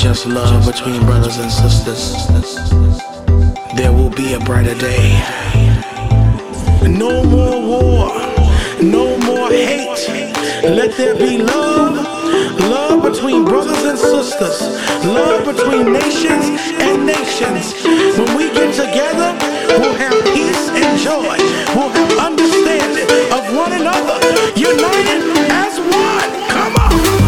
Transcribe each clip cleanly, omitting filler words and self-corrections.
just love between brothers and sisters. There will be a brighter day. No more war, no more hate. Let there be love, love between brothers and sisters, love between nations and nations. When we get together, we'll have peace and joy. We'll have understanding of one another, united as one. Come on.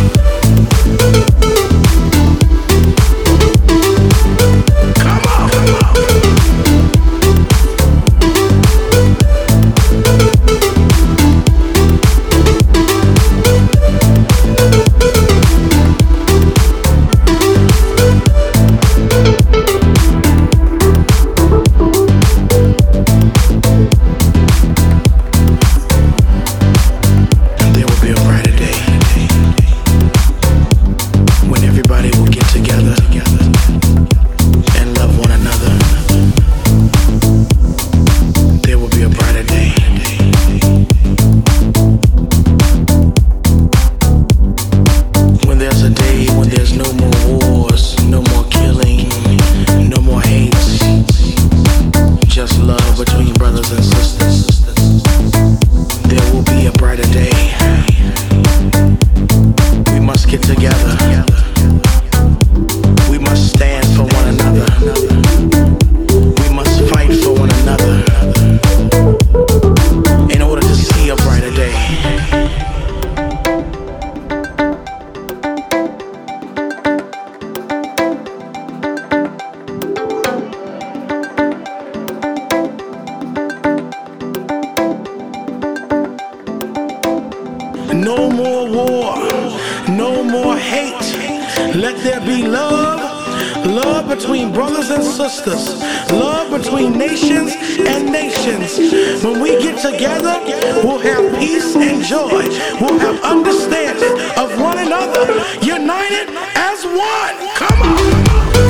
No more war, no more hate. Let there be love, love between brothers and sisters, love between nations and nations. When we get together, we'll have peace and joy. We'll have understanding of one another, united as one. Come on.